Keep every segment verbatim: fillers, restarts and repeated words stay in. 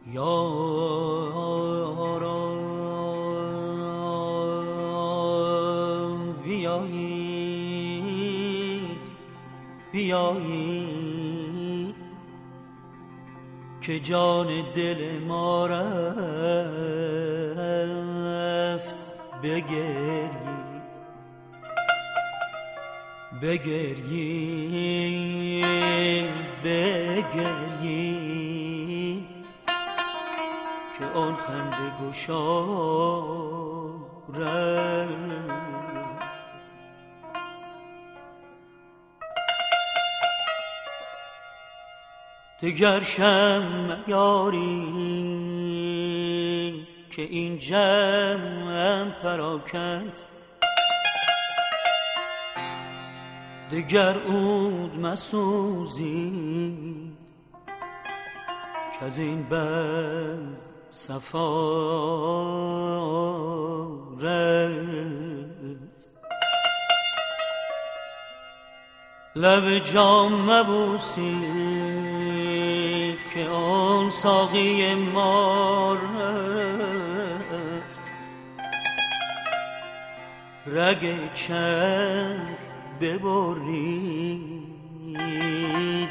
یاران بیایید بیایید که جان دل ما رفت بگریید بگریید بگریید که آن خنده گشا رفت. دگر شمع یاری که این جمعم پراکند، دگر عود مسوزید که از این بزم صفا رفت. لب جام مبوسید که آن ساقی ما رفت، رگ چنگ ببرید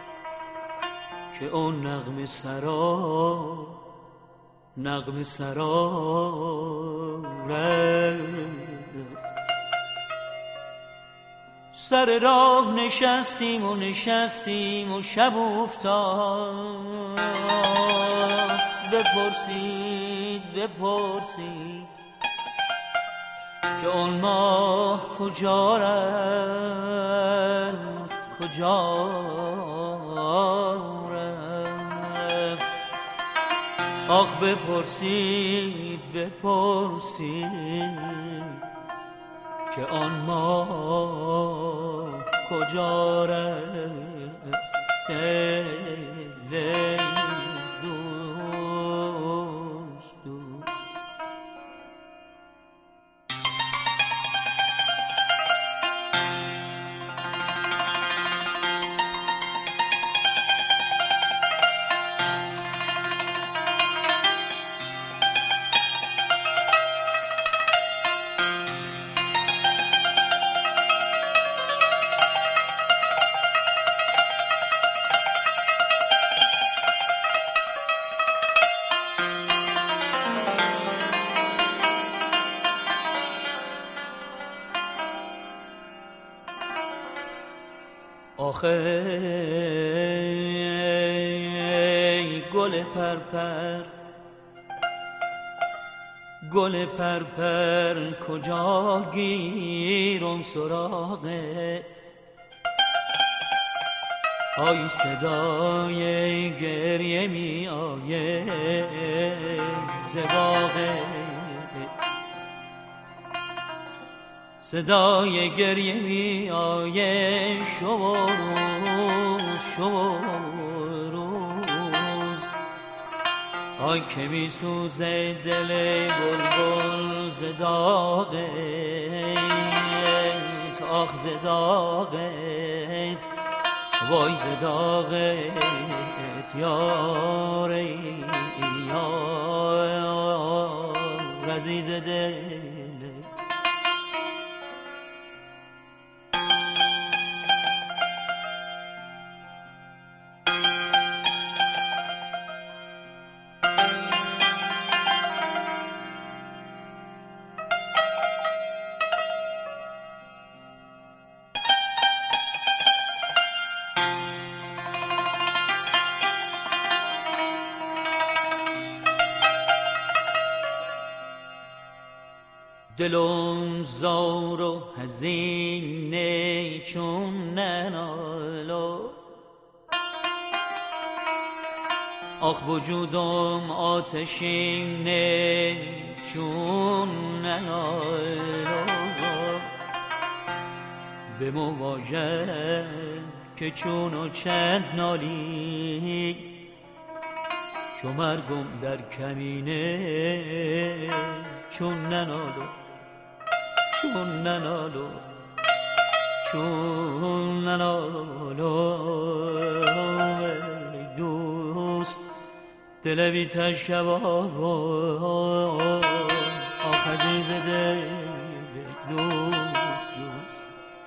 که آن نغمه سرا نغمه سرا رفت. سر راه نشستیم و نشستیم و شب افتاد، بپرسید بپرسید که آن ماه کجا رفت کجا رفت. آخ بپرسید بپرسید که آن ماه کجا رفت. دوست دوست آخه گل پرپر گل پرپر کجا گیرم سراغت؟ آی صدای گریه می آید ز باغت، صدای گریه می آید شب و روز شب و روز. آی که می سوزه دل بلبل ز داغت، آخ ز داغت وای ز داغت یار یار عزیز دل. دلم زار و حزینه چون ننالو، آخ وجودم آتشینه چون ننالو. به مواجه که چون و چند نالی، چو مرگم در کمینه چون ننالو چون ننالو چون ننالو. دوست دل بی تشکباب آخ عزیز دل دوست دوست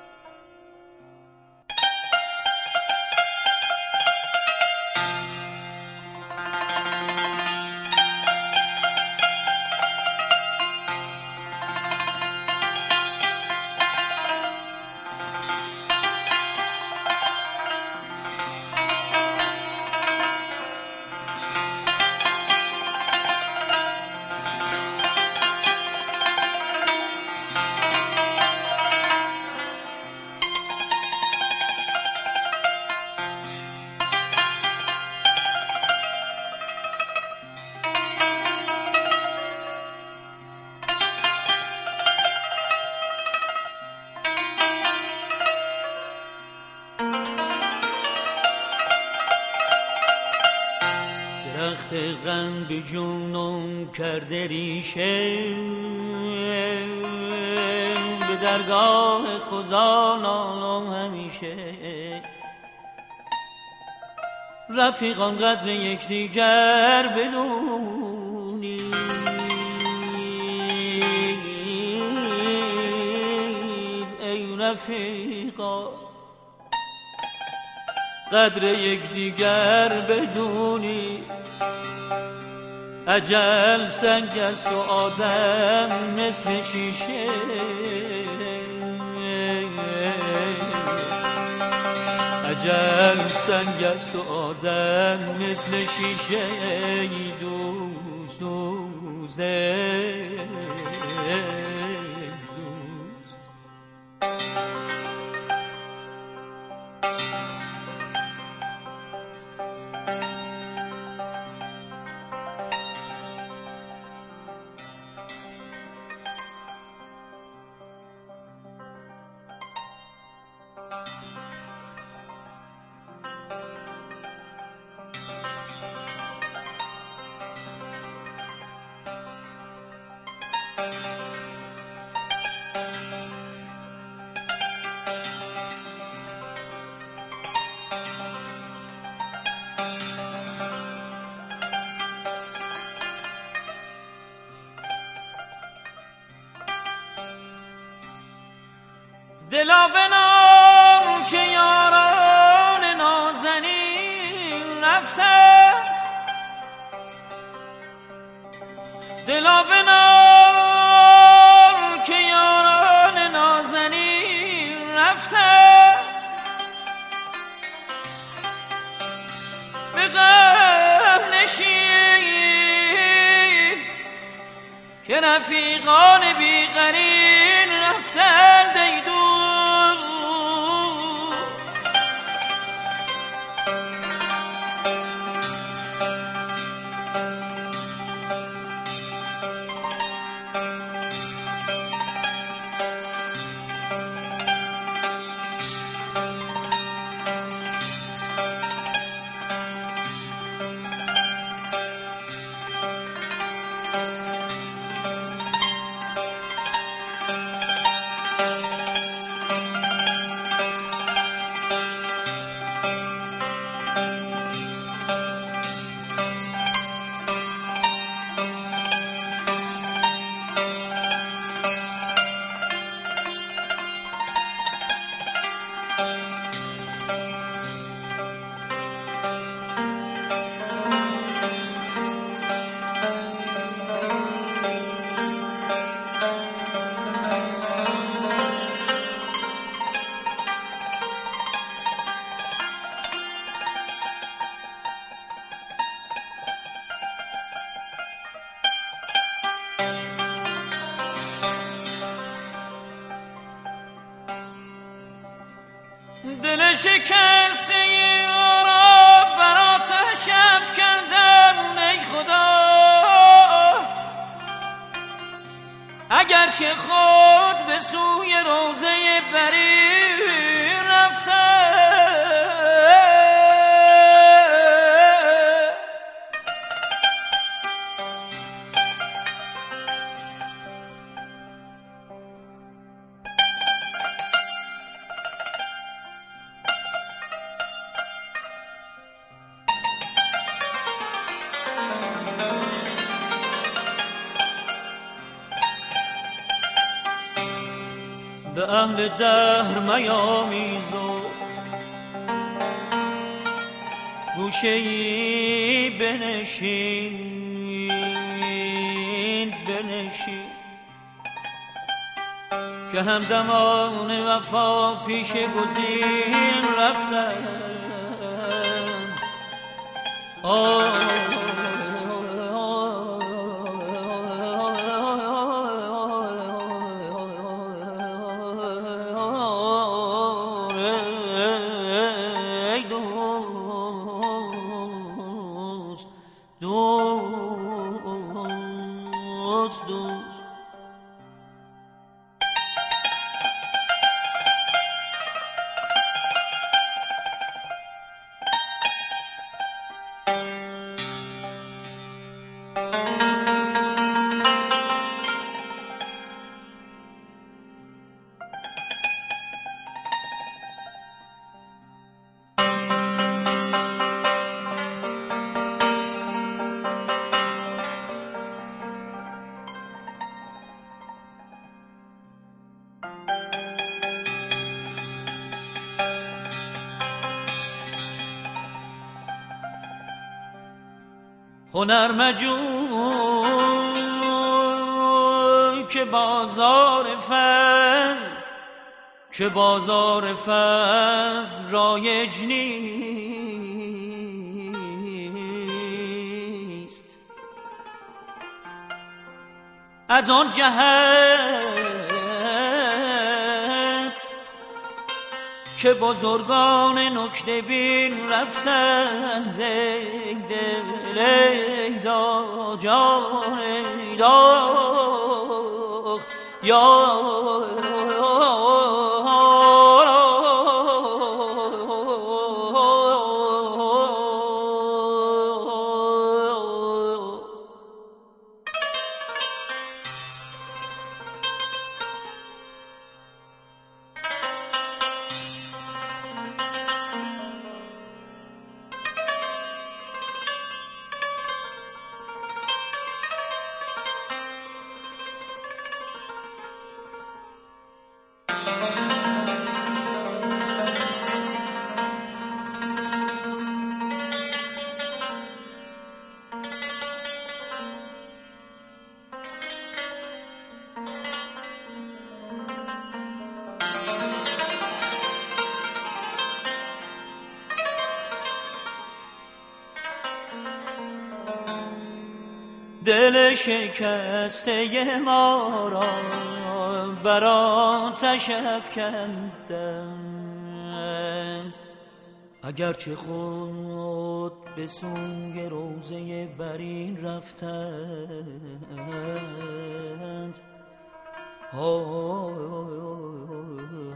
درخت غم به جونم کرده ریشه به درگاه خدا نالم همیشه رفیقان قدر یک دیگر بدونی ای رفیقا قدر یک دیگر بدونی اجل سنگ است و آدم مثل شیشه اجل سنگ است و آدم مثل شیشه دوست دوست دلا بنام که یاران نازنین رفتن دلا بنام که یاران نازنین رفتن به غم نشین که رفیقان بیقرین رفتن دیدون دل شکسته را بر آتش افکندم ای خدا اگرچه خود به سوی روضه بریر رفتم اهل دهر میامیز و گوشه‌ای بنشین بنشین که همدمان وفا پیش گزین رفتن. آه هنر مجوی که بازار فضل که بازار فضل رایج نیست، از آن جهت که بزرگان نکته بین رفتند. ای دل ای دا جان ای دا یا دل شکسته ما را بر آتش افکندند، اگرچه خود به سوی روضه برین رفتند.